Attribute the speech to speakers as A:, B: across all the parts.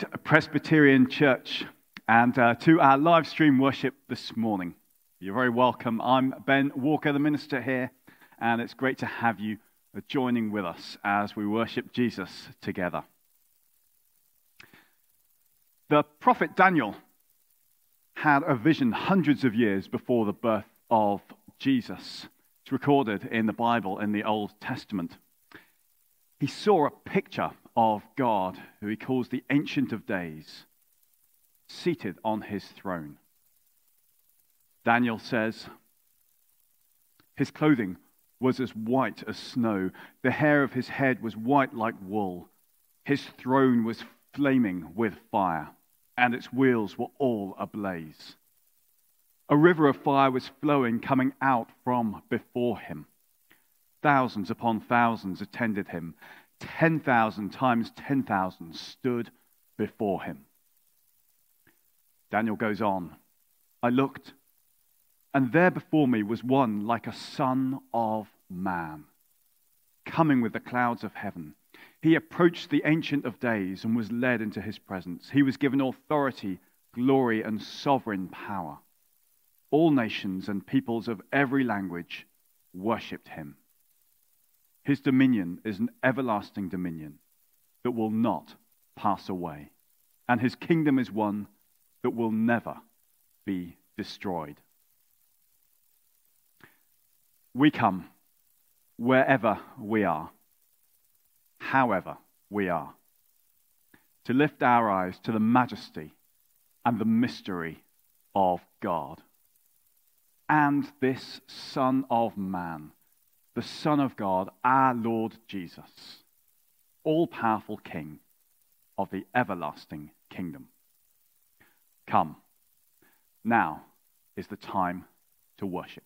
A: Presbyterian Church and to our live stream worship this morning. You're very welcome. I'm Ben Walker, the minister here, and it's great to have you joining with us as we worship Jesus together. The prophet Daniel had a vision hundreds of years before the birth of Jesus. It's recorded in the Bible in the Old Testament. He saw a picture of God, who he calls the Ancient of Days, seated on his throne. Daniel says, his clothing was as white as snow. The hair of his head was white like wool. His throne was flaming with fire, and its wheels were all ablaze. A river of fire was flowing, coming out from before him. Thousands upon thousands attended him. 10,000 times 10,000 stood before him. Daniel goes on. I looked, and there before me was one like a son of man, coming with the clouds of heaven. He approached the Ancient of Days and was led into his presence. He was given authority, glory, and sovereign power. All nations and peoples of every language worshipped him. His dominion is an everlasting dominion that will not pass away, and his kingdom is one that will never be destroyed. We come wherever we are, however we are, to lift our eyes to the majesty and the mystery of God and this Son of Man, the Son of God, our Lord Jesus, all-powerful King of the everlasting kingdom. Come, now is the time to worship.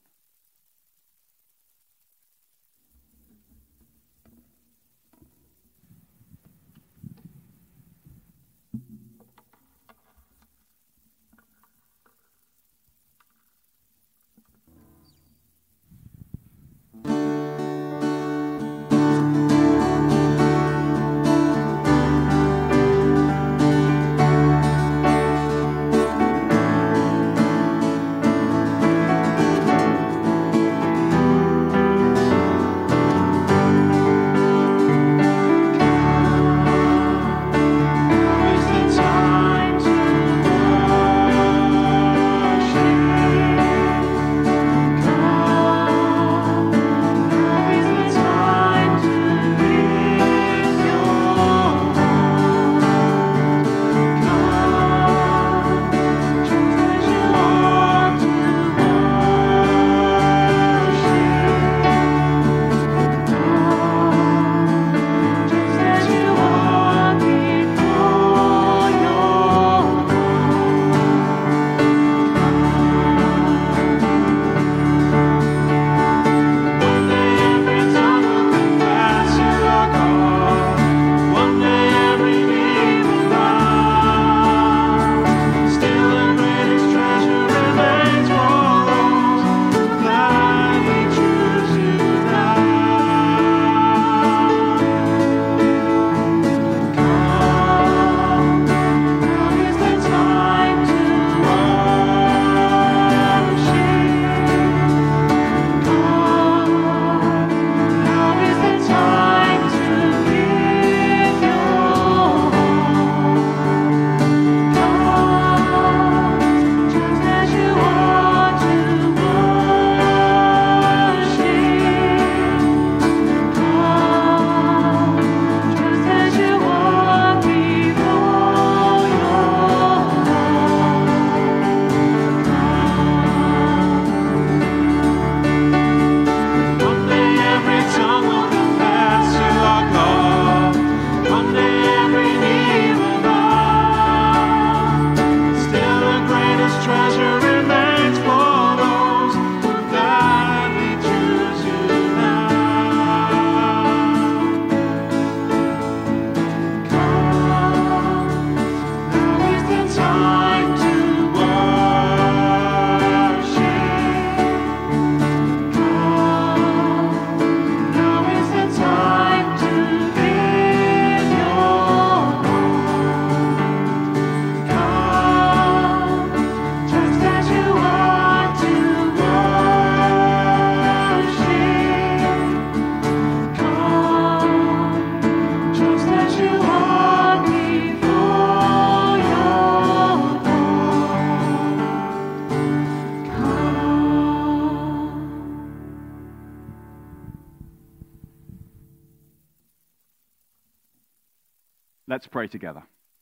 A: Let's pray together.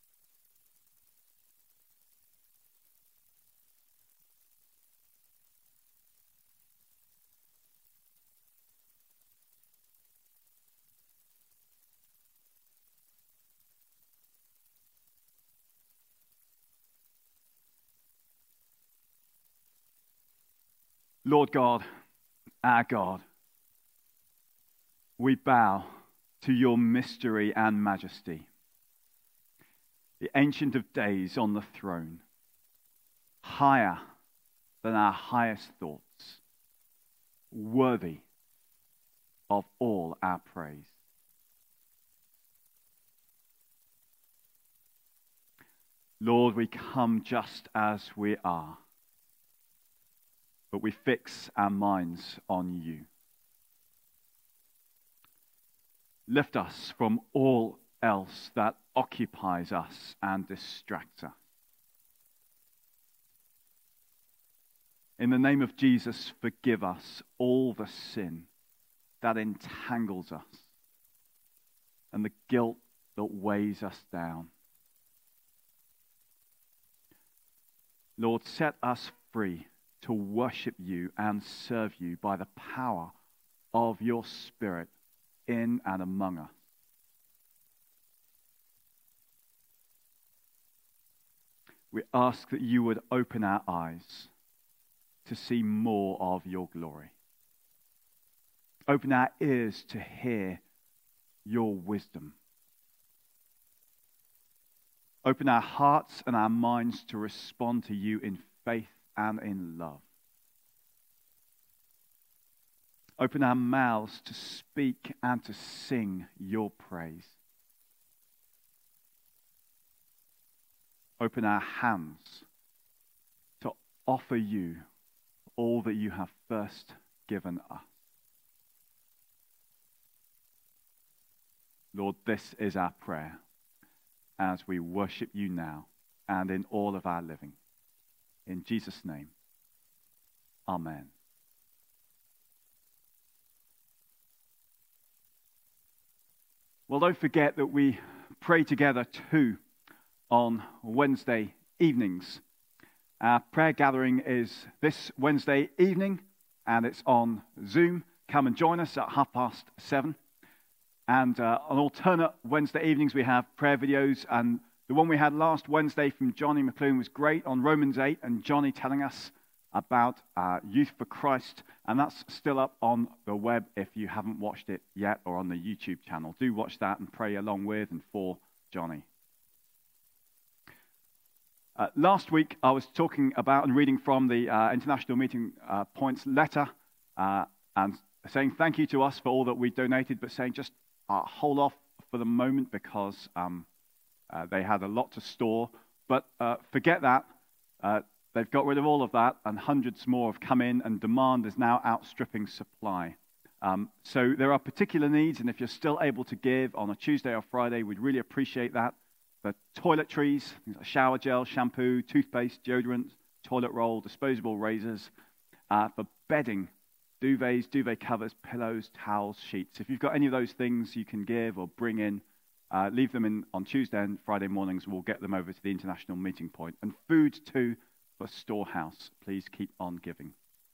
A: Lord God, our God, we bow to your mystery and majesty, the Ancient of Days on the throne, higher than our highest thoughts, worthy of all our praise. Lord, we come just as we are, but we fix our minds on you. Lift us from all else that occupies us and distracts us. In the name of Jesus, forgive us all the sin that entangles us and the guilt that weighs us down. Lord, set us free to worship you and serve you by the power of your Spirit in and among us. We ask that you would open our eyes to see more of your glory. Open our ears to hear your wisdom. Open our hearts and our minds to respond to you in faith and in love. Open our mouths to speak and to sing your praise. Open our hands to offer you all that you have first given us. Lord, this is our prayer as we worship you now and in all of our living. In Jesus' name, amen. Well, don't forget that we pray together too on Wednesday evenings. Our prayer gathering is this Wednesday evening, and it's on Zoom. Come and join us at 7:30. And on alternate Wednesday evenings, we have prayer videos, and the one we had last Wednesday from Johnny McClune was great on Romans 8, and Johnny telling us about Youth for Christ, and that's still up on the web if you haven't watched it yet, or on the YouTube channel. Do watch that and pray along with and for Johnny. Last week, I was talking about and reading from the International Meeting Points letter, and saying thank you to us for all that we donated, but saying just hold off for the moment because they had a lot to store. But forget that. They've got rid of all of that, and hundreds more have come in, and demand is now outstripping supply. So there are particular needs, and if you're still able to give on a Tuesday or Friday, we'd really appreciate that. The toiletries, things like shower gel, shampoo, toothpaste, deodorant, toilet roll, disposable razors. For bedding, duvets, duvet covers, pillows, towels, sheets. If you've got any of those things you can give or bring in, leave them in on Tuesday and Friday mornings. We'll get them over to the International Meeting Point. And food too for Storehouse. Please keep on giving.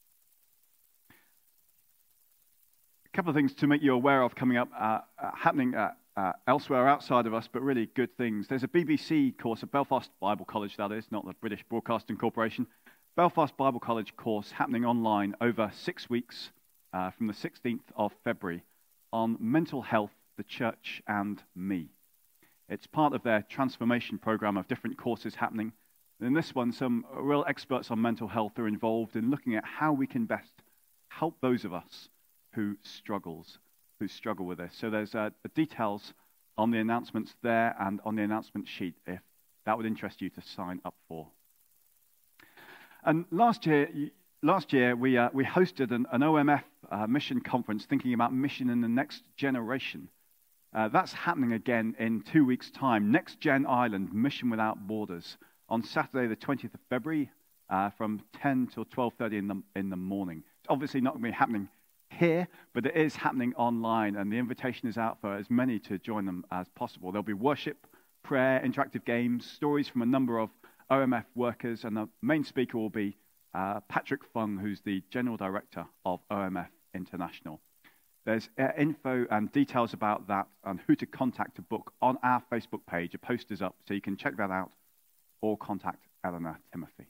A: A couple of things to make you aware of coming up, happening elsewhere outside of us, but really good things. There's a BBC course, a Belfast Bible College that is, not the British Broadcasting Corporation. Belfast Bible College course happening online over 6 weeks from the 16th of February on mental health, the church and me. It's part of their transformation program of different courses happening. In this one, some real experts on mental health are involved in looking at how we can best help those of us who struggle with this. So there's details on the announcements there and on the announcement sheet if that would interest you to sign up for. And last year we hosted an OMF mission conference thinking about mission in the next generation. That's happening again in 2 weeks' time. Next Gen Ireland, Mission Without Borders, on Saturday the 20th of February from 10 till 12:30 in the morning. It's obviously not going to be happening here, but it is happening online, and the invitation is out for as many to join them as possible. There'll be worship, prayer, interactive games, stories from a number of OMF workers, and the main speaker will be Patrick Fung, who's the General Director of OMF International. There's info and details about that and who to contact to book on our Facebook page. A post is up, so you can check that out or contact Eleanor Timothy.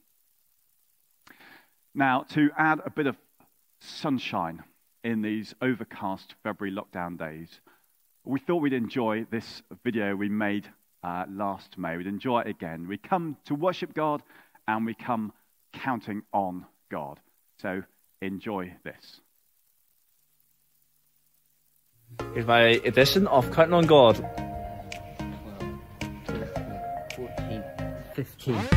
A: Now, to add a bit of sunshine in these overcast February lockdown days, we thought we'd enjoy this video we made last May. We'd enjoy it again. We come to worship God and we come counting on God. So enjoy this.
B: Here's my edition of Counting on God.
C: 12, 13, 14, 15.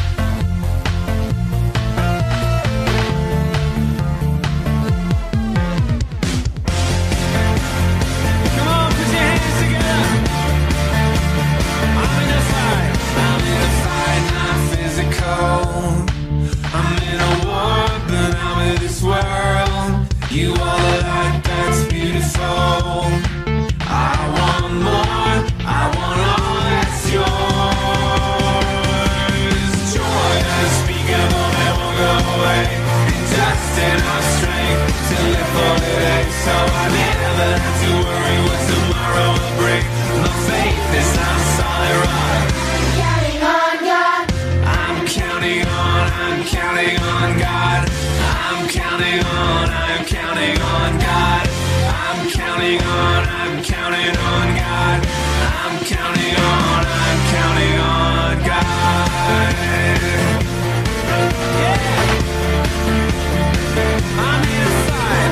D: You are the light that's beautiful. I want more, I want all that's yours. Joy unspeakable that won't go away, and just enough strength to live for today. So I never have to worry what tomorrow will bring. My faith is on solid rock. I'm counting on God. I'm counting on God. I'm counting on God. I'm counting on God. Yeah. I'm inside.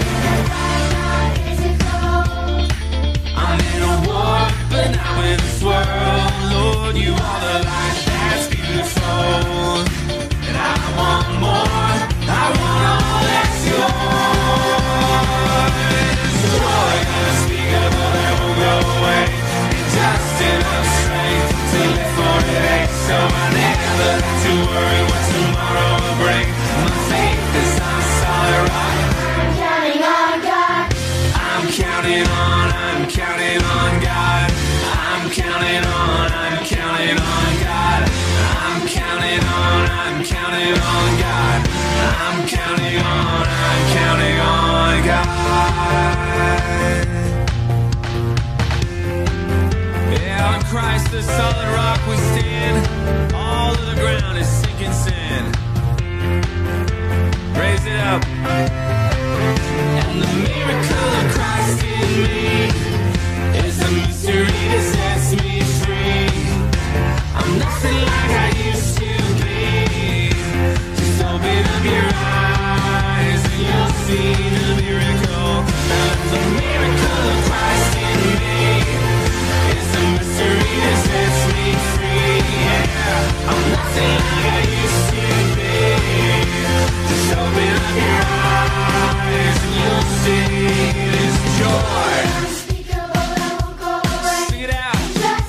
D: I'm in a war, but now in this world, Lord, you are the light that's beautiful. And I want more. I want all that's yours. Joy unspeakable that won't go away, and just enough strength to live for today. So I never have to worry what tomorrow will bring. My faith is on solid rock. I'm counting on God. I'm counting on God. I'm counting on God. I'm counting on God. I'm counting on God. Yeah, on Christ the solid rock we stand. All of the ground is sinking sand. Raise it up. And the miracle of Christ in me is a mystery that sets me free. I'm nothing like I used to be. Just open up your eyes and you'll see the miracle. The miracle of Christ in me is a mystery that sets me free. Yeah, I'm nothing like I used to be. Just open up your eyes and you'll see this joy. Sing it out.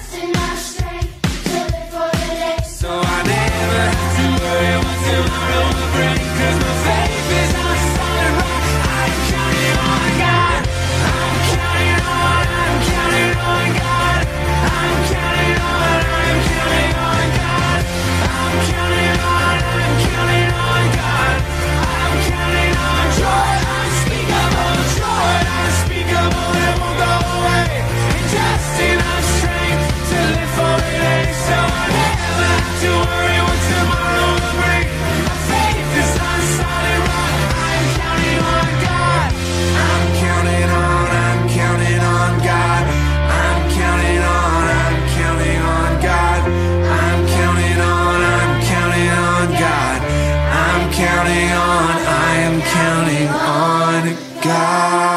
D: So I never have to worry what tomorrow will bring, 'cause my faith is on solid rock. I'm counting on God. I'm counting on God. I'm counting on God. I'm counting on God. I'm counting on joy unspeakable that won't go away, and just enough strength to live for today. So I never have to worry what tomorrow will bring. My faith is on solid rock. I'm counting on God. I'm counting on God. I'm counting on God. I'm counting on God. I am counting on God.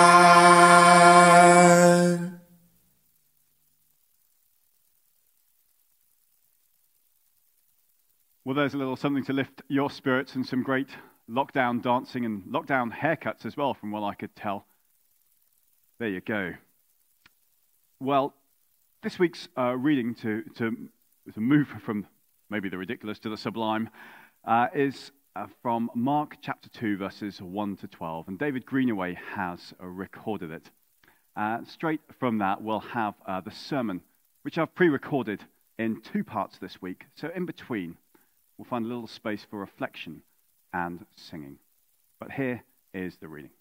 A: Well, there's a little something to lift your spirits, and some great lockdown dancing and lockdown haircuts as well, from what I could tell. There you go. Well, this week's reading to move from maybe the ridiculous to the sublime is from Mark chapter 2, verses 1 to 12. And David Greenaway has recorded it. Straight from that, we'll have the sermon which I've pre-recorded in 2 parts this week. So in between, we'll find a little space for reflection and singing. But here is the reading.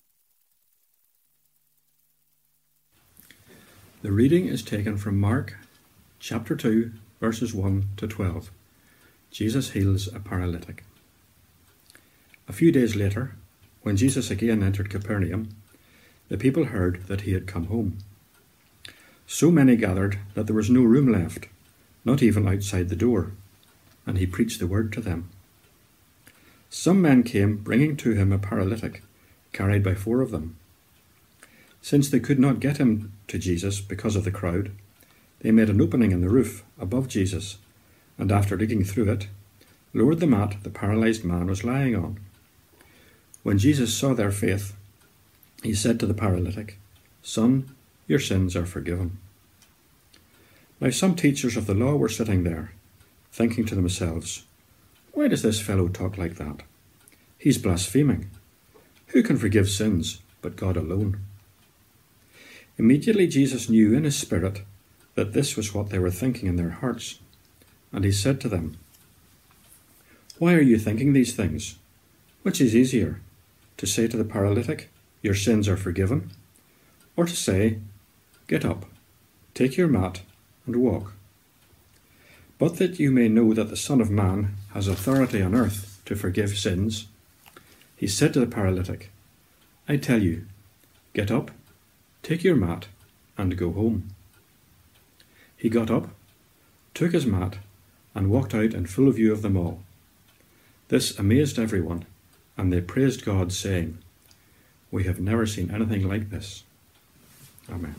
E: The reading is taken from Mark chapter 2, verses 1 to 12. Jesus heals a paralytic. A few days later, when Jesus again entered Capernaum, the people heard that he had come home. So many gathered that there was no room left, not even outside the door, and he preached the word to them. Some men came bringing to him a paralytic, carried by 4 of them. Since they could not get him to Jesus because of the crowd, they made an opening in the roof above Jesus, and after digging through it, lowered the mat the paralyzed man was lying on. When Jesus saw their faith, he said to the paralytic, "Son, your sins are forgiven." Now some teachers of the law were sitting there, thinking to themselves, "Why does this fellow talk like that? He's blaspheming. Who can forgive sins but God alone?" Immediately Jesus knew in his spirit that this was what they were thinking in their hearts, and he said to them, "Why are you thinking these things? Which is easier, to say to the paralytic, 'Your sins are forgiven,' or to say, 'Get up, take your mat, and walk'? But that you may know that the Son of Man has authority on earth to forgive sins," he said to the paralytic, "I tell you, get up, take your mat, and go home." He got up, took his mat, and walked out in full view of them all. This amazed everyone, and they praised God, saying, "We have never seen anything like this." Amen.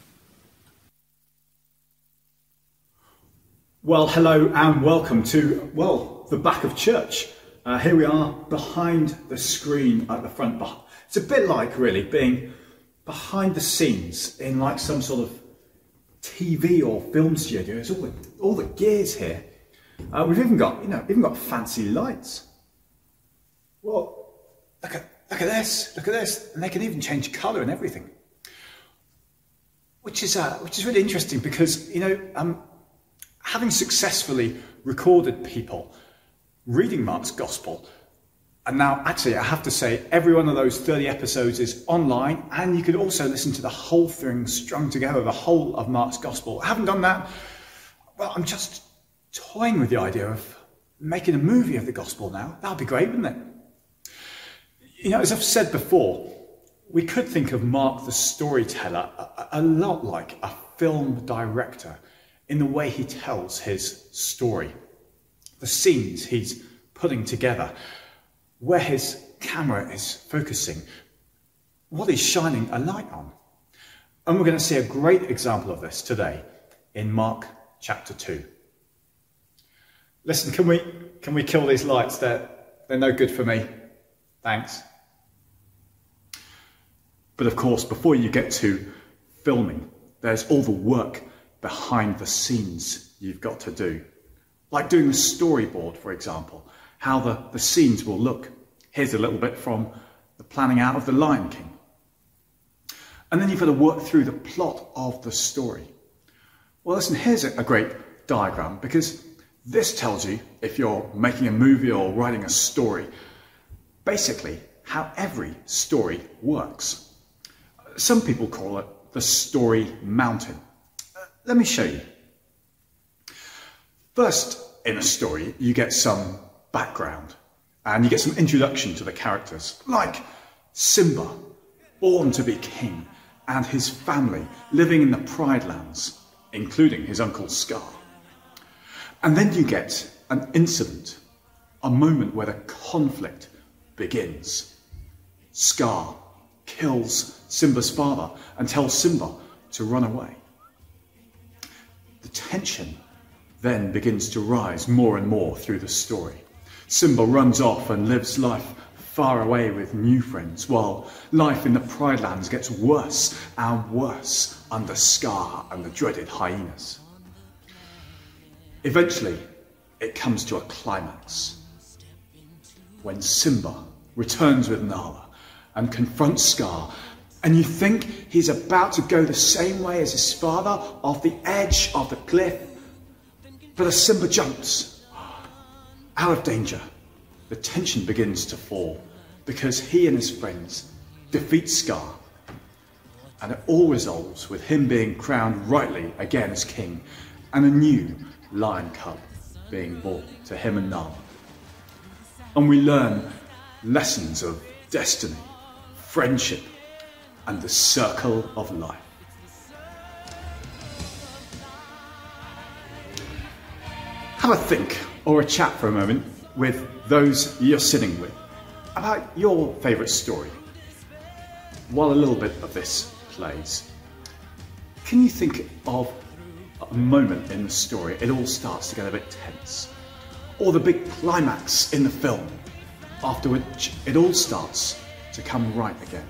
A: Well, hello and welcome to, the back of church. Here we are behind the screen at the front. It's a bit like, really, being behind the scenes in like some sort of TV or film studio. It's all the gears here. We've even got fancy lights. Well, look at this, and they can even change colour and everything. Which is really interesting because, having successfully recorded people reading Mark's Gospel, and now actually I have to say every one of those 30 episodes is online, and you could also listen to the whole thing strung together, the whole of Mark's Gospel. I haven't done that. Well, I'm just toying with the idea of making a movie of the Gospel now. That would be great, wouldn't it? As I've said before, we could think of Mark the storyteller a lot like a film director in the way he tells his story, the scenes he's putting together, where his camera is focusing, what he's shining a light on. And we're going to see a great example of this today in Mark chapter 2. Listen, can we kill these lights? They're no good for me. Thanks. But of course, before you get to filming, there's all the work behind the scenes you've got to do. Like doing the storyboard, for example, how the scenes will look. Here's a little bit from the planning out of The Lion King. And then you've got to work through the plot of the story. Well, listen, here's a great diagram, because this tells you, if you're making a movie or writing a story, basically how every story works. Some people call it the story mountain. Let me show you. First, in a story, you get some background and you get some introduction to the characters, like Simba, born to be king, and his family living in the Pride Lands, including his uncle Scar. And then you get an incident, a moment where the conflict begins. Scar kills Simba's father and tells Simba to run away. The tension then begins to rise more and more through the story. Simba runs off and lives life far away with new friends, while life in the Pride Lands gets worse and worse under Scar and the dreaded hyenas. Eventually, it comes to a climax when Simba returns with Nala and confronts Scar
F: And you think he's about to go the same way as his father, off the edge of the cliff. But as Simba jumps out of danger, the tension begins to fall because he and his friends defeat Scar. And it all resolves with him being crowned rightly again as king and a new lion cub being born to him and Nala. And we learn lessons of destiny, friendship, and the circle of life. Have a think or a chat for a moment with those you're sitting with about your favourite story while a little bit of this plays. Can you think of a moment in the story it all starts to get a bit tense? Or the big climax in the film after which it all starts to come right again?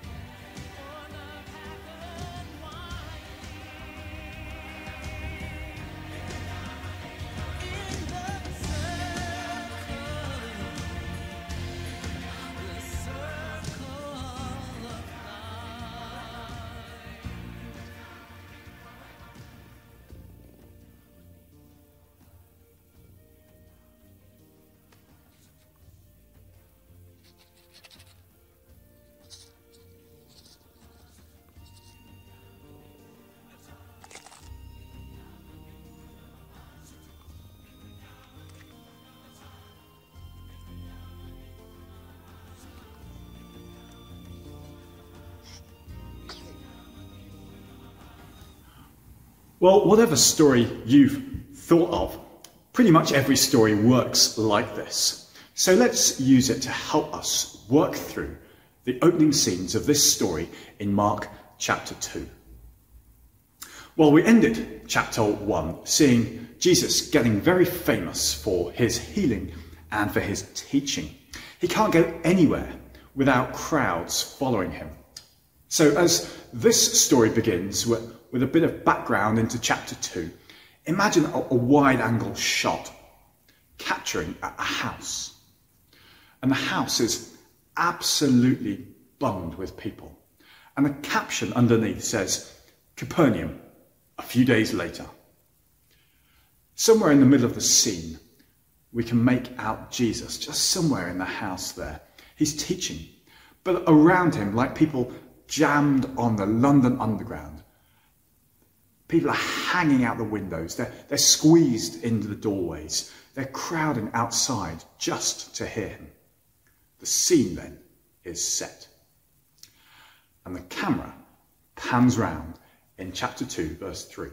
F: Well, whatever story you've thought of, pretty much every story works like this. So let's use it to help us work through the opening scenes of this story in Mark chapter 2. Well, we ended chapter 1 seeing Jesus getting very famous for his healing and for his teaching. He can't go anywhere without crowds following him. So as this story begins with a bit of background into chapter 2, imagine a wide-angle shot capturing a house. And the house is absolutely bunged with people. And the caption underneath says, Capernaum, a few days later. Somewhere in the middle of the scene, we can make out Jesus, just somewhere in the house there. He's teaching, but around him, like people jammed on the London Underground, people are hanging out the windows, they're squeezed into the doorways, they're crowding outside just to hear him. The scene then is set. And the camera pans round in chapter 2, verse 3.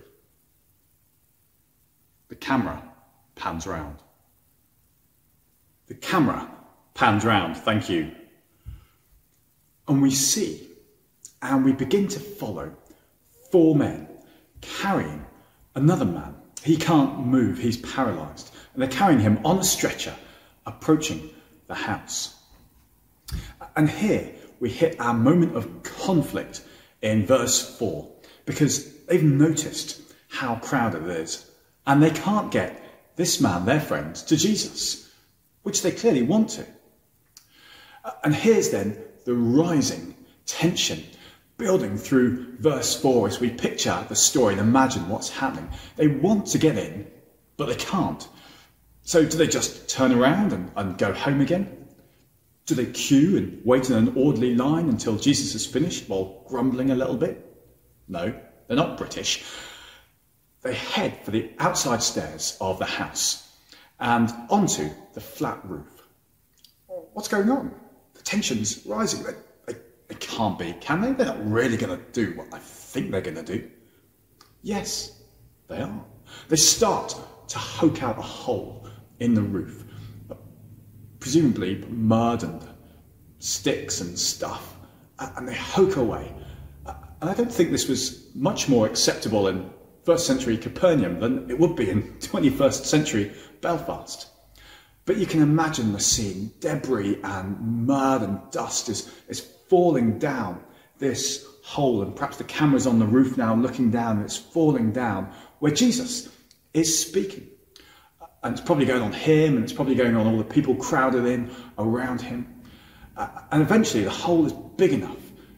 F: The camera pans round. The camera pans round, thank you. And we see, and we begin to follow 4 men carrying another man. He can't move, he's paralysed. And they're carrying him on a stretcher, approaching the house. And here we hit our moment of conflict in verse 4, because they've noticed how crowded it is, and they can't get this man, their friend, to Jesus, which they clearly want to. And here's then the rising tension building through verse 4 as we picture the story and imagine what's happening. They want to get in, but they can't. So do they just turn around and go home again? Do they queue and wait in an orderly line until Jesus is finished while grumbling a little bit? No, they're not British. They head for the outside stairs of the house and onto the flat roof. What's going on? The tension's rising. They can't be, can they? They're not really going to do what I think they're going to do. Yes, they are. They start to hoke out a hole in the roof, presumably mud and sticks and stuff, and they hoke away. And I don't think this was much more acceptable in 1st century Capernaum than it would be in 21st century Belfast. But you can imagine the scene. Debris and mud and dust is falling down this hole, and perhaps the camera's on the roof now looking down, and it's falling down where Jesus is speaking. And it's probably going on him, and it's probably going on all the people crowded in around him. And eventually the hole is big enough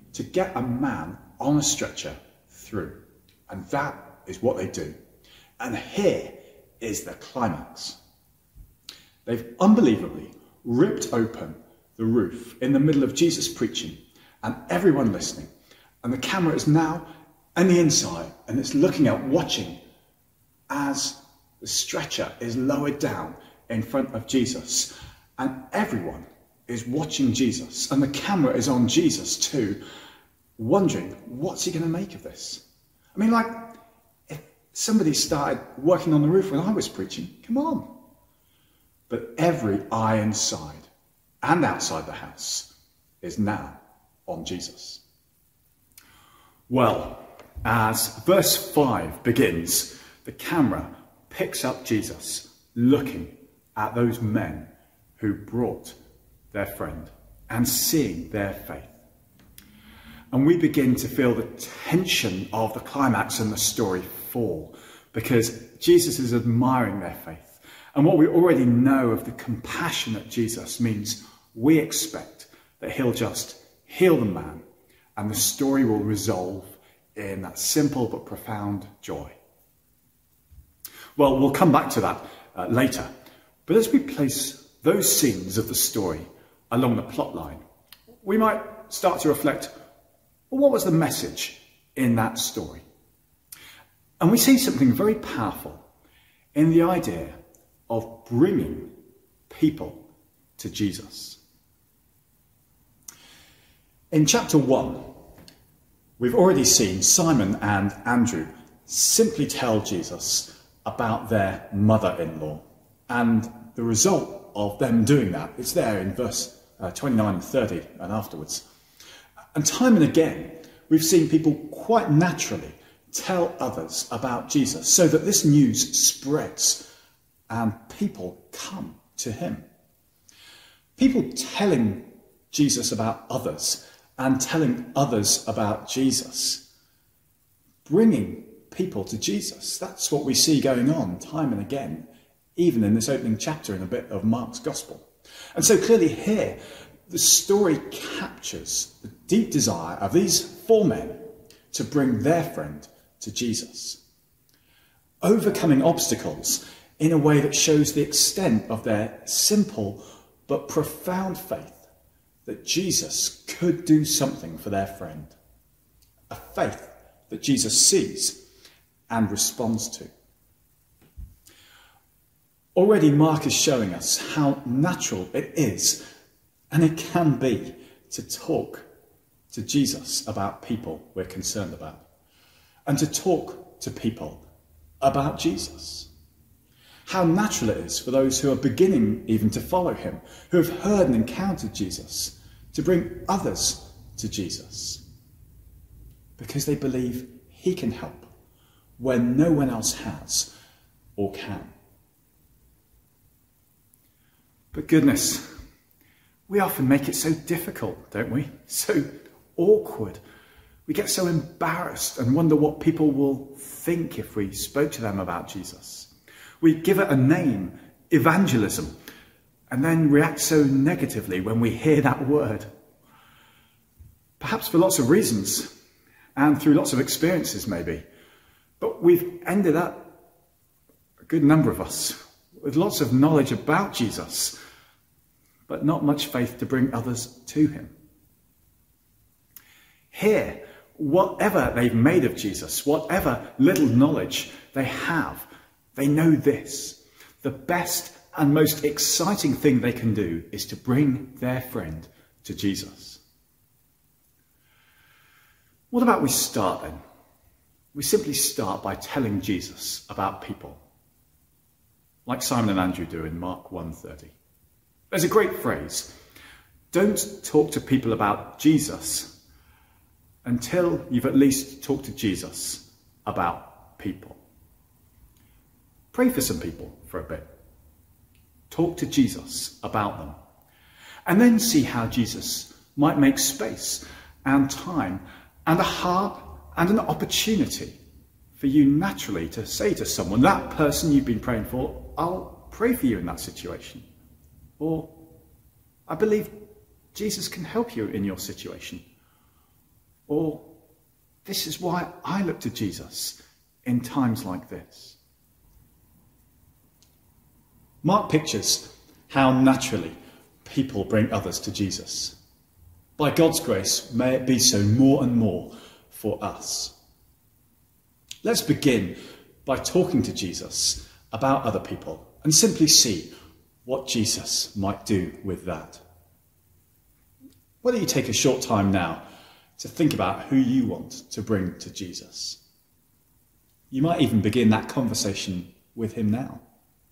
F: to get a man on a stretcher through. And that is what they do. And here is the climax. They've unbelievably ripped open the roof in the middle of Jesus preaching and everyone listening. And the camera is now on the inside and it's looking out, watching as the stretcher is lowered down in front of Jesus. And everyone is watching Jesus. And the camera is on Jesus too, wondering, what's he going to make of this? I mean, like, if somebody started working on the roof when I was preaching, come on. But every eye inside and outside the house is now on Jesus. Well, as verse 5 begins, the camera picks up Jesus looking at those men who brought their friend and seeing their faith. And we begin to feel the tension of the climax and the story fall, because Jesus is admiring their faith. And what we already know of the compassionate Jesus means we expect that he'll just heal the man and the story will resolve in that simple but profound joy. Well, we'll come back to that later. But as we place those scenes of the story along the plot line, we might start to reflect, well, what was the message in that story? And we see something very powerful in the idea of bringing people to Jesus. In chapter 1, we've already seen Simon and Andrew simply tell Jesus about their mother-in-law. And the result of them doing that is there in verse 29 and 30 and afterwards. And time and again, we've seen people quite naturally tell others about Jesus so that this news spreads and people come to him. People telling Jesus about others and telling others about Jesus, bringing people to Jesus. That's what we see going on time and again, even in this opening chapter in a bit of Mark's Gospel. And so clearly here, the story captures the deep desire of these 4 men to bring their friend to Jesus, overcoming obstacles in a way that shows the extent of their simple but profound faith that Jesus could do something for their friend, a faith that Jesus sees and responds to. Already Mark is showing us how natural it is and it can be to talk to Jesus about people we're concerned about and to talk to people about Jesus. How natural it is for those who are beginning even to follow him, who have heard and encountered Jesus, to bring others to Jesus because they believe he can help when no one else has or can. But goodness, we often make it so difficult, don't we? So awkward. We get so embarrassed and wonder what people will think if we spoke to them about Jesus. We give it a name, evangelism, and then react so negatively when we hear that word. Perhaps for lots of reasons and through lots of experiences maybe. But we've ended up, a good number of us, with lots of knowledge about Jesus, but not much faith to bring others to him. Here, whatever they've made of Jesus, whatever little knowledge they have, they know this: the best and most exciting thing they can do is to bring their friend to Jesus. What about we start then? We simply start by telling Jesus about people, like Simon and Andrew do in Mark 1:30. There's a great phrase: don't talk to people about Jesus until you've at least talked to Jesus about people. Pray for some people for a bit. Talk to Jesus about them. And then see how Jesus might make space and time and a heart and an opportunity for you naturally to say to someone, that person you've been praying for, I'll pray for you in that situation. Or, I believe Jesus can help you in your situation. Or, this is why I look to Jesus in times like this. Mark pictures how naturally people bring others to Jesus. By God's grace, may it be so more and more for us. Let's begin by talking to Jesus about other people and simply see what Jesus might do with that. Why don't you take a short time now to think about who you want to bring to Jesus? You might even begin that conversation with him now.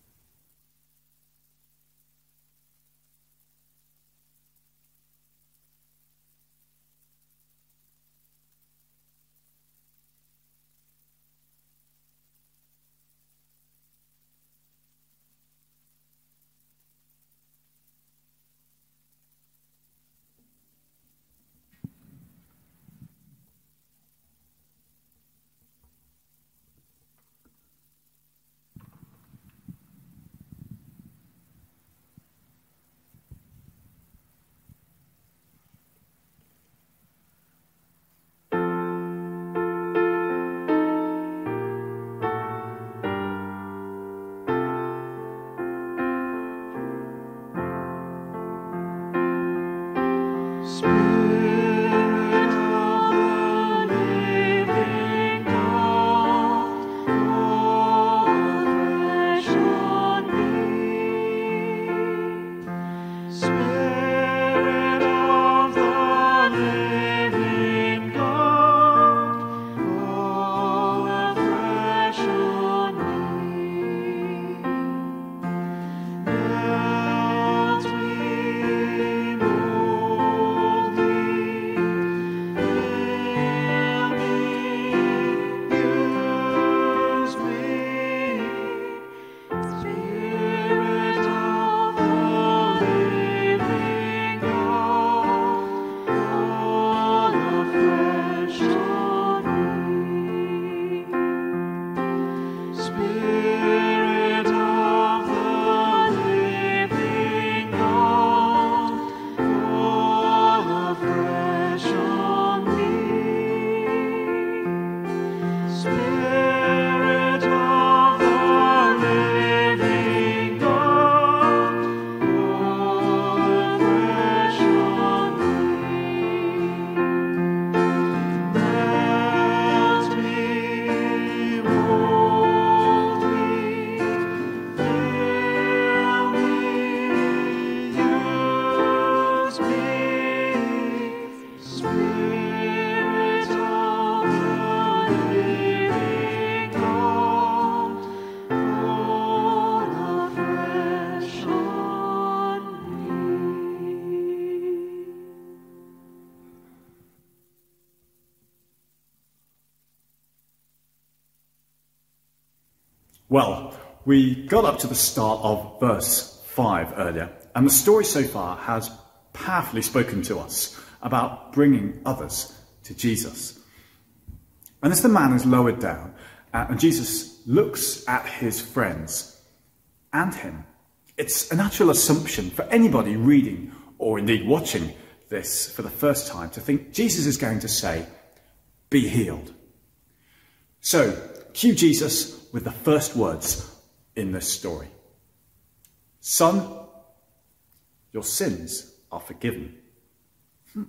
F: Well, we got up to the start of verse 5 earlier, and the story so far has powerfully spoken to us about bringing others to Jesus. And as the man is lowered down, and Jesus looks at his friends and him, it's a natural assumption for anybody reading or indeed watching this for the first time to think Jesus is going to say, "Be healed." So, cue Jesus with the first words in this story. "Son, your sins are forgiven." And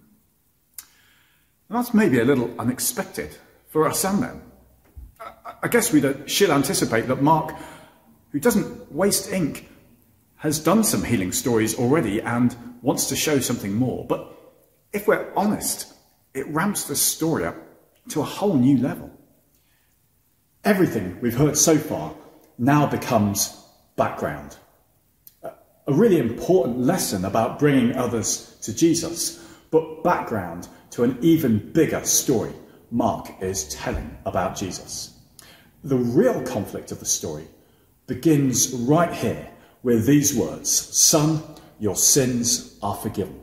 F: that's maybe a little unexpected for us and them. I guess we should anticipate that Mark, who doesn't waste ink, has done some healing stories already and wants to show something more. But if we're honest, it ramps the story up to a whole new level. Everything we've heard so far now becomes background. A really important lesson about bringing others to Jesus, but background to an even bigger story Mark is telling about Jesus. The real conflict of the story begins right here with these words, "Son, your sins are forgiven."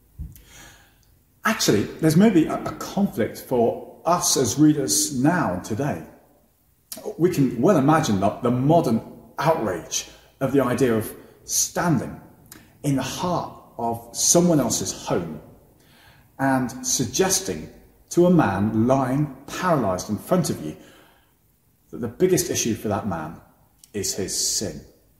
F: Actually, there's maybe a conflict for us as readers now and today. We can well imagine the modern outrage of the idea of standing in the heart of someone else's home and suggesting to a man lying paralysed in front of you, that the biggest issue for that man is his sin.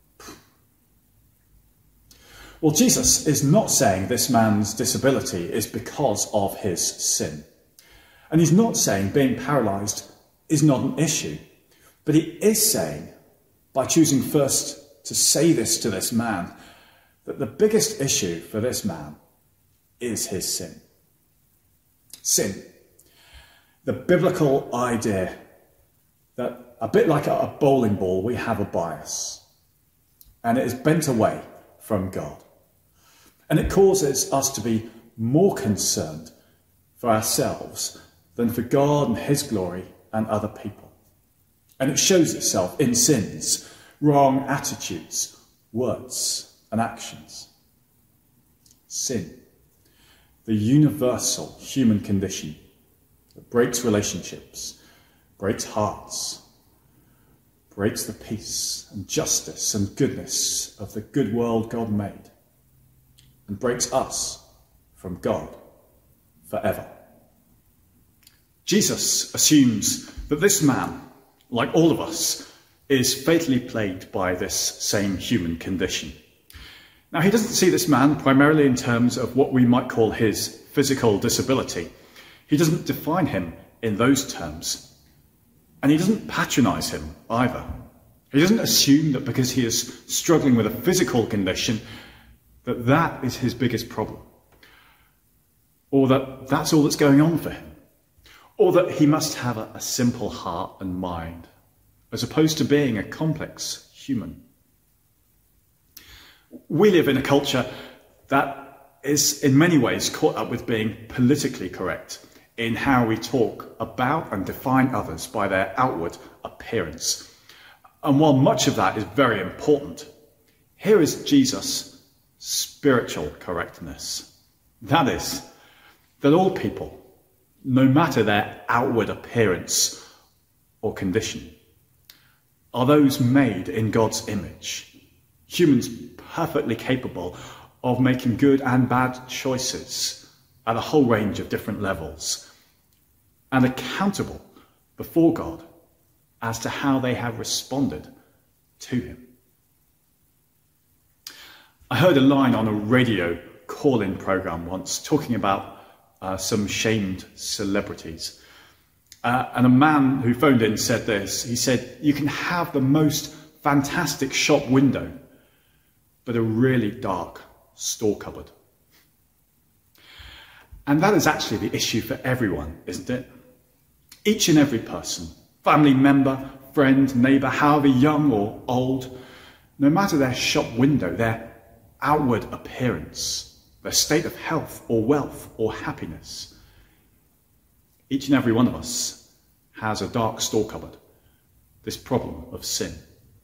F: Well, Jesus is not saying this man's disability is because of his sin. And he's not saying being paralysed is not an issue. But he is saying, by choosing first to say this to this man, that the biggest issue for this man is his sin. Sin. The biblical idea that, a bit like a bowling ball, we have a bias. And it is bent away from God. And it causes us to be more concerned for ourselves than for God and his glory and other people. And it shows itself in sins, wrong attitudes, words and actions. Sin, the universal human condition that breaks relationships, breaks hearts, breaks the peace and justice and goodness of the good world God made, and breaks us from God forever. Jesus assumes that this man, like all of us, is fatally plagued by this same human condition. Now, he doesn't see this man primarily in terms of what we might call his physical disability. He doesn't define him in those terms. And he doesn't patronise him either. He doesn't assume that because he is struggling with a physical condition, that is his biggest problem. Or that that's all that's going on for him. Or that he must have a simple heart and mind, as opposed to being a complex human. We live in a culture that is in many ways caught up with being politically correct in how we talk about and define others by their outward appearance. And while much of that is very important, here is Jesus' spiritual correctness. That is, that all people, no matter their outward appearance or condition, are those made in God's image. Humans perfectly capable of making good and bad choices at a whole range of different levels, and accountable before God as to how they have responded to him. I heard a line on a radio call-in programme once talking about some shamed celebrities. And a man who phoned in said this. He said, "You can have the most fantastic shop window, but a really dark store cupboard." And that is actually the issue for everyone, isn't it? Each and every person, family member, friend, neighbour, however young or old, no matter their shop window, their outward appearance, their state of health or wealth or happiness, each and every one of us has a dark store cupboard, this problem of sin.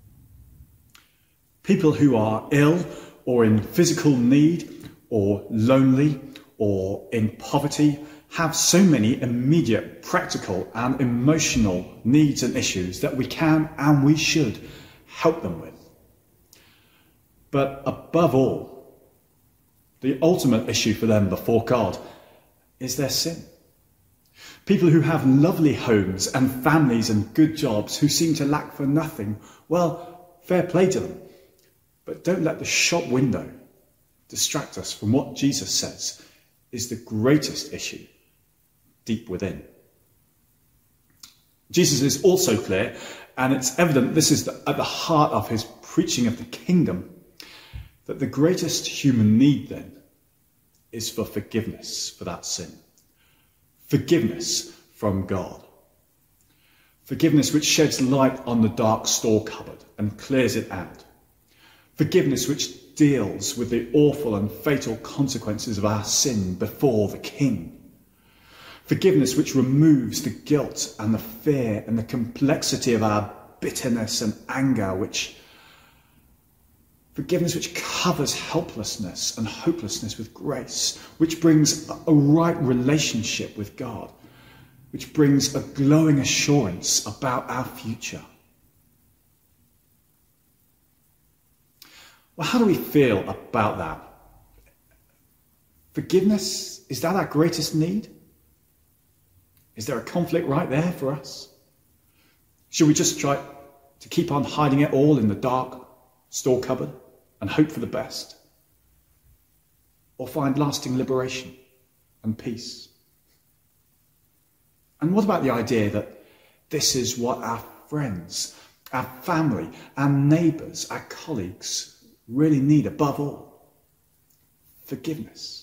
F: People who are ill or in physical need or lonely or in poverty have so many immediate practical and emotional needs and issues that we can and we should help them with. But above all, the ultimate issue for them before God is their sin. People who have lovely homes and families and good jobs who seem to lack for nothing, well, fair play to them. But don't let the shop window distract us from what Jesus says is the greatest issue deep within. Jesus is also clear, and it's evident this is at the heart of his preaching of the kingdom, that the greatest human need then is for forgiveness for that sin. Forgiveness from God. Forgiveness which sheds light on the dark store cupboard and clears it out. Forgiveness which deals with the awful and fatal consequences of our sin before the King. Forgiveness which removes the guilt and the fear and the complexity of our bitterness and anger, forgiveness which covers helplessness and hopelessness with grace, which brings a right relationship with God, which brings a glowing assurance about our future. Well, how do we feel about that? Forgiveness, is that our greatest need? Is there a conflict right there for us? Should we just try to keep on hiding it all in the dark store cupboard and hope for the best? Or find lasting liberation and peace? And what about the idea that this is what our friends, our family, our neighbours, our colleagues really need above all? Forgiveness.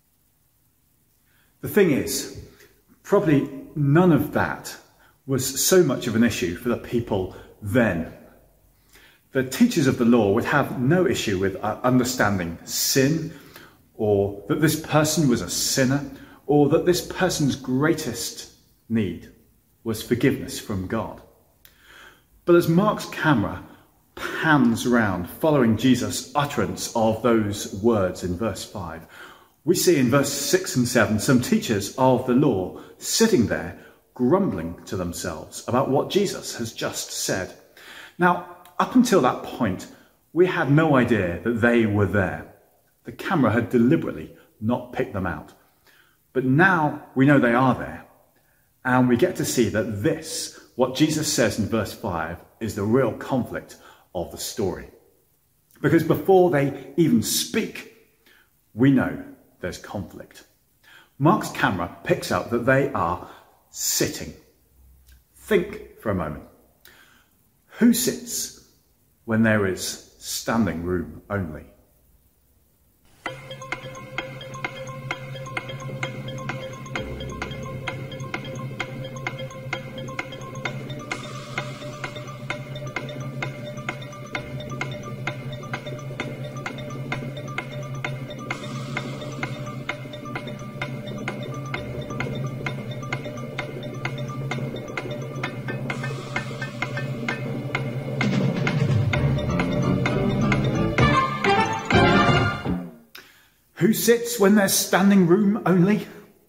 F: The thing is, probably none of that was so much of an issue for the people then. The teachers of the law would have no issue with understanding sin, or that this person was a sinner, or that this person's greatest need was forgiveness from God. But as Mark's camera pans round following Jesus' utterance of those words in verse 5, we see in verse 6 and 7 some teachers of the law sitting there grumbling to themselves about what Jesus has just said. Now, up until that point, we had no idea that they were there. The camera had deliberately not picked them out. But now we know they are there, and we get to see that this, what Jesus says in verse 5, is the real conflict of the story. Because before they even speak, we know there's conflict. Mark's camera picks up that they are sitting. Think for a moment. Who sits when there is standing room only? Who sits when there's standing room only?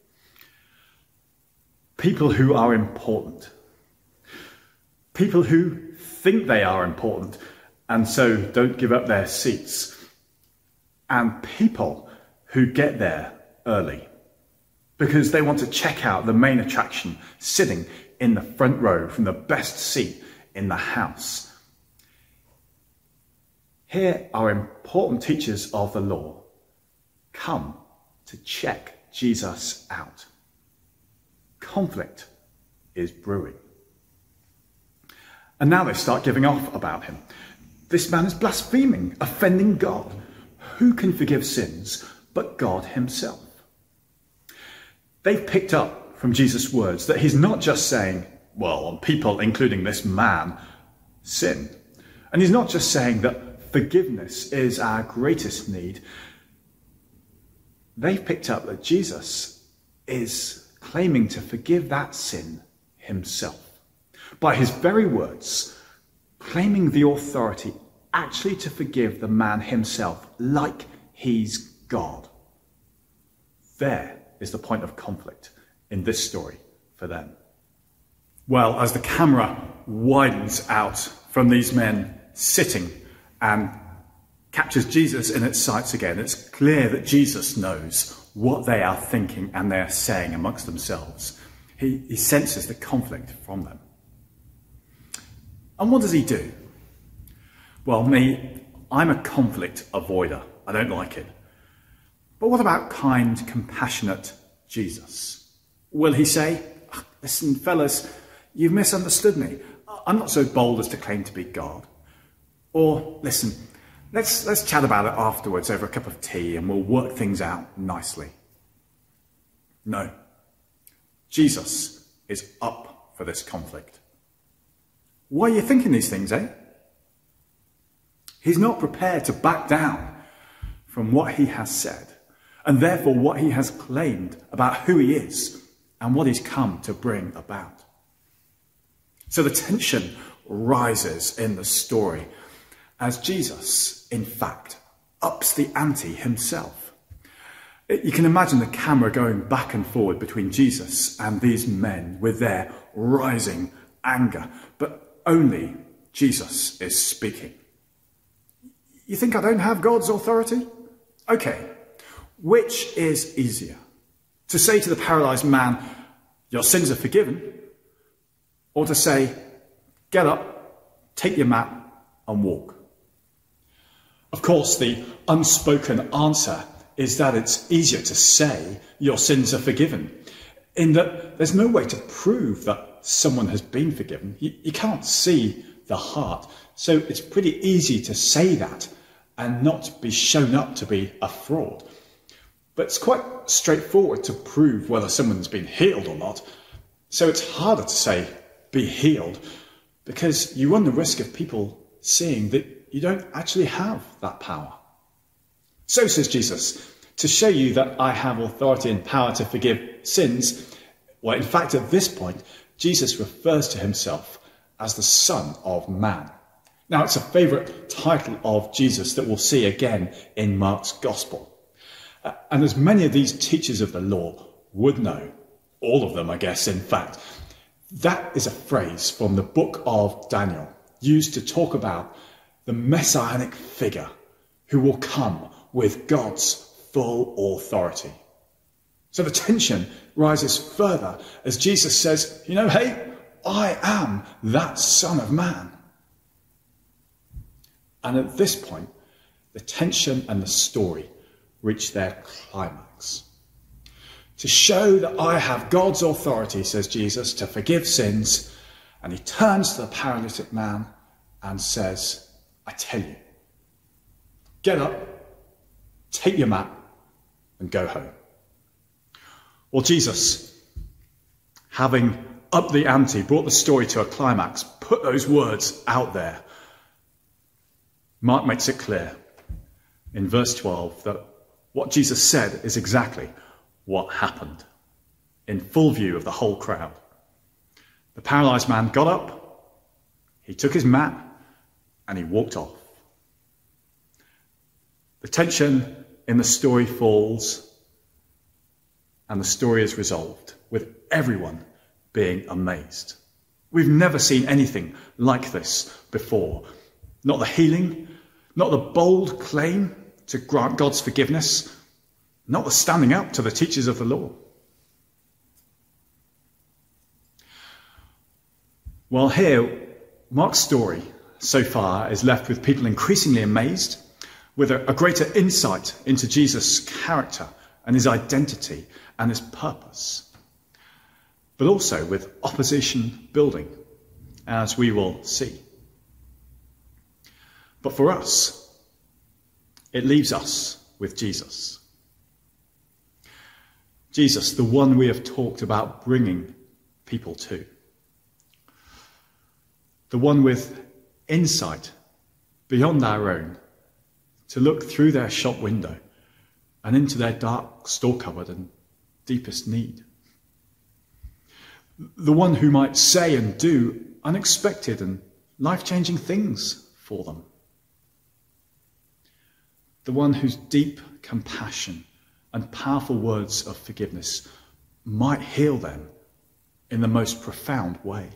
F: People who are important. People who think they are important and so don't give up their seats. And people who get there early because they want to check out the main attraction sitting in the front row from the best seat in the house. Here are important teachers of the law come to check Jesus out. Conflict is brewing. And now they start giving off about him. This man is blaspheming, offending God. Who can forgive sins but God himself? They've picked up from Jesus' words that he's not just saying, well, people, including this man, sin. And he's not just saying that forgiveness is our greatest need. They've picked up that Jesus is claiming to forgive that sin himself. By his very words, claiming the authority actually to forgive the man himself like he's God. There is the point of conflict in this story for them. Well, as the camera widens out from these men sitting and captures Jesus in its sights again, it's clear that Jesus knows what they are thinking and they are saying amongst themselves. He senses the conflict from them. And what does he do? Well, me, I'm a conflict avoider. I don't like it. But what about kind, compassionate Jesus? Will he say, listen, fellas, you've misunderstood me. I'm not so bold as to claim to be God. Or, listen, let's chat about it afterwards over a cup of tea and we'll work things out nicely. No. Jesus is up for this conflict. Why are you thinking these things, eh? He's not prepared to back down from what he has said, and therefore what he has claimed about who he is and what he's come to bring about. So the tension rises in the story as Jesus, in fact, ups the ante himself. You can imagine the camera going back and forward between Jesus and these men with their rising anger, but only Jesus is speaking. You think I don't have God's authority? Okay, which is easier? To say to the paralyzed man, your sins are forgiven, or to say, get up, take your mat and walk? Of course, the unspoken answer is that it's easier to say your sins are forgiven, in that there's no way to prove that someone has been forgiven. You can't see the heart, so it's pretty easy to say that and not be shown up to be a fraud. But it's quite straightforward to prove whether someone's been healed or not, so it's harder to say be healed, because you run the risk of people seeing that you don't actually have that power. So, says Jesus, to show you that I have authority and power to forgive sins, well, in fact, at this point, Jesus refers to himself as the Son of Man. Now, it's a favourite title of Jesus that we'll see again in Mark's Gospel. And as many of these teachers of the law would know, all of them, I guess, in fact, that is a phrase from the book of Daniel, used to talk about the messianic figure who will come with God's full authority. So the tension rises further as Jesus says, hey, I am that Son of Man. And at this point, the tension and the story reach their climax. To show that I have God's authority, says Jesus, to forgive sins, and he turns to the paralytic man and says, I tell you, get up, take your mat, and go home. Well, Jesus, having upped the ante, brought the story to a climax, put those words out there. Mark makes it clear in verse 12 that what Jesus said is exactly what happened, in full view of the whole crowd. The paralysed man got up, he took his mat, and he walked off. The tension in the story falls, and the story is resolved, with everyone being amazed. We've never seen anything like this before. Not the healing, not the bold claim to grant God's forgiveness, not the standing up to the teachers of the law. Well, here, Mark's story so far is left with people increasingly amazed, with a greater insight into Jesus' character and his identity and his purpose, but also with opposition building, as we will see. But for us, it leaves us with Jesus. Jesus, the one we have talked about bringing people to. The one with insight beyond our own to look through their shop window and into their dark store cupboard and deepest need. The one who might say and do unexpected and life-changing things for them. The one whose deep compassion and powerful words of forgiveness might heal them in the most profound way.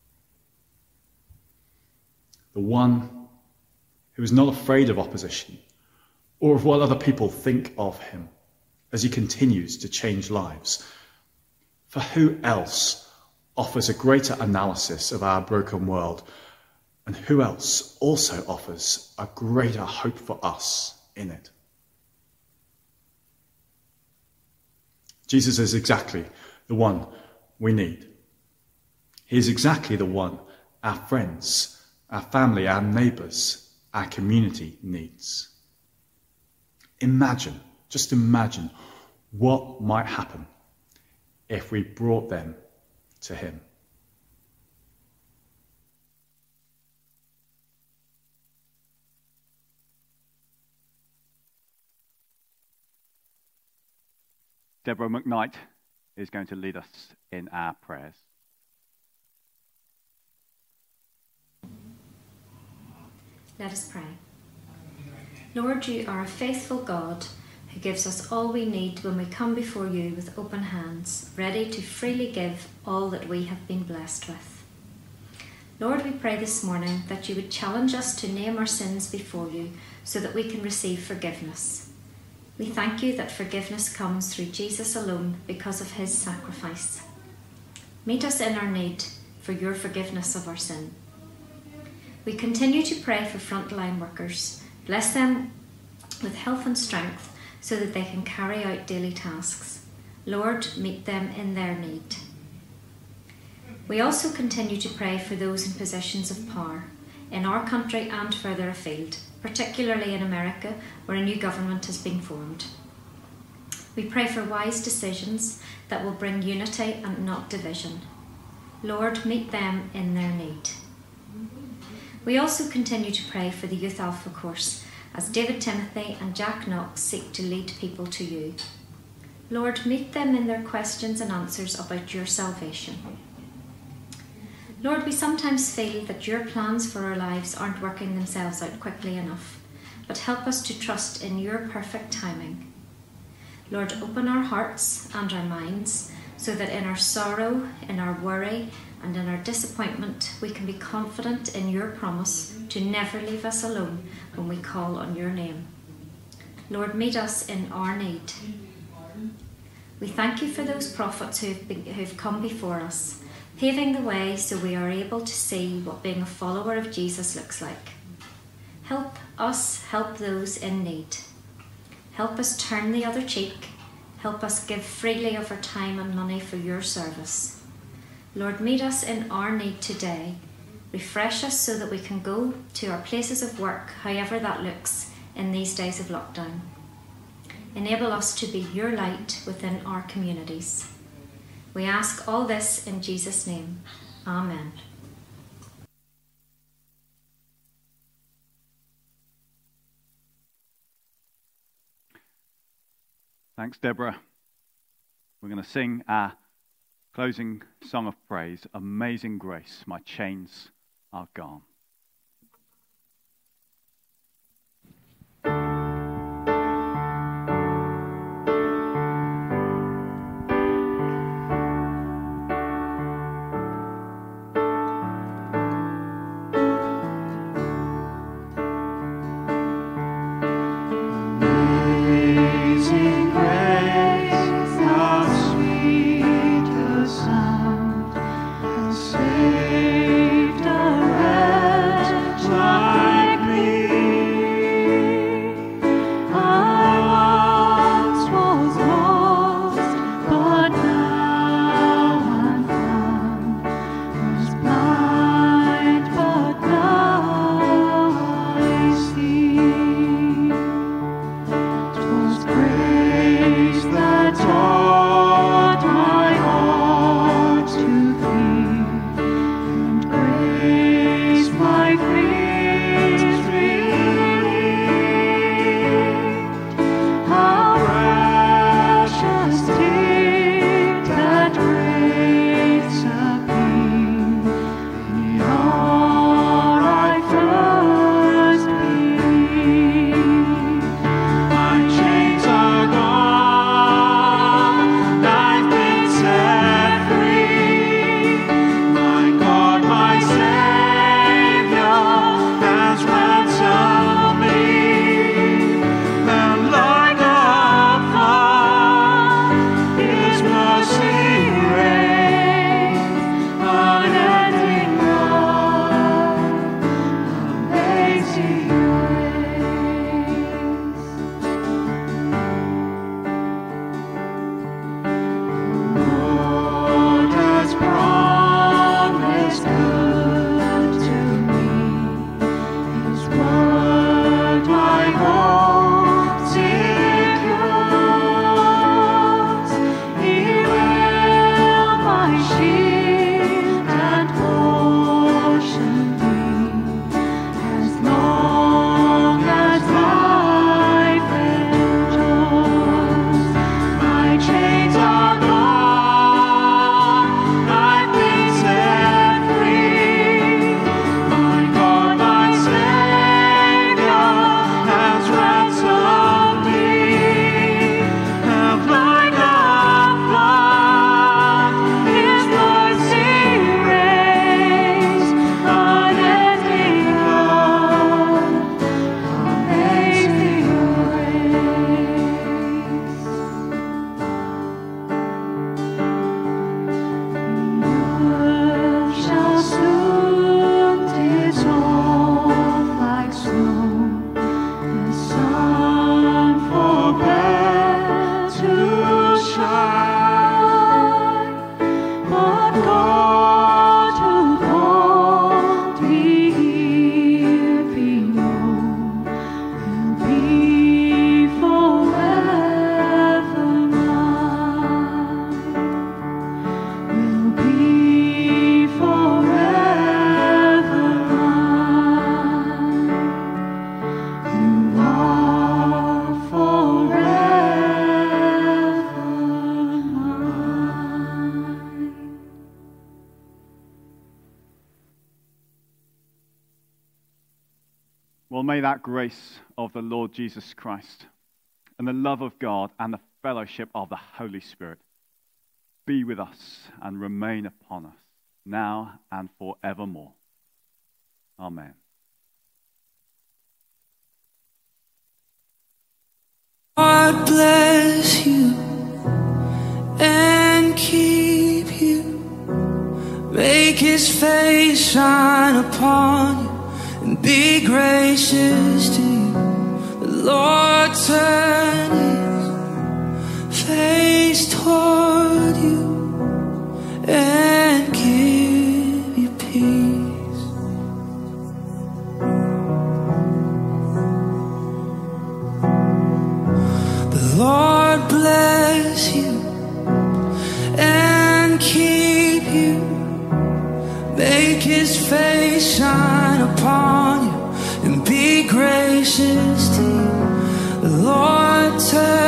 F: The one who is not afraid of opposition or of what other people think of him as he continues to change lives. For who else offers a greater analysis of our broken world, and who else also offers a greater hope for us in it? Jesus is exactly the one we need. He is exactly the one our friends, our family, our neighbours, our community needs. Imagine, just imagine what might happen if we brought them to him.
A: Deborah McKnight is going to lead us in our prayers.
G: Let us pray. Lord, you are a faithful God who gives us all we need when we come before you with open hands, ready to freely give all that we have been blessed with. Lord, we pray this morning that you would challenge us to name our sins before you so that we can receive forgiveness. We thank you that forgiveness comes through Jesus alone because of his sacrifice. Meet us in our need for your forgiveness of our sin. We continue to pray for frontline workers. Bless them with health and strength so that they can carry out daily tasks. Lord, meet them in their need. We also continue to pray for those in positions of power in our country and further afield, particularly in America, where a new government has been formed. We pray for wise decisions that will bring unity and not division. Lord, meet them in their need. We also continue to pray for the Youth Alpha course as David Timothy and Jack Knox seek to lead people to you. Lord, meet them in their questions and answers about your salvation. Lord, we sometimes feel that your plans for our lives aren't working themselves out quickly enough, but help us to trust in your perfect timing. Lord, open our hearts and our minds so that in our sorrow, in our worry, and in our disappointment, we can be confident in your promise to never leave us alone when we call on your name. Lord, meet us in our need. We thank you for those prophets who've come before us, paving the way so we are able to see what being a follower of Jesus looks like. Help us help those in need. Help us turn the other cheek. Help us give freely of our time and money for your service. Lord, meet us in our need today. Refresh us so that we can go to our places of work, however that looks, in these days of lockdown. Enable us to be your light within our communities. We ask all this in Jesus' name. Amen.
A: Thanks, Deborah. We're going to sing our closing song of praise, Amazing Grace, My Chains Are Gone.
D: Amazing grace, how sweet the sound that saved a wretch.
A: Well, may that grace of the Lord Jesus Christ and the love of God and the fellowship of the Holy Spirit be with us and remain upon us now and forevermore. Amen.
D: God bless you and keep you. Make his face shine upon you and be gracious to you. The Lord turn his face toward you and give you peace. The Lord bless you and keep you. Make his face shine upon you and be gracious to you. The Lord turn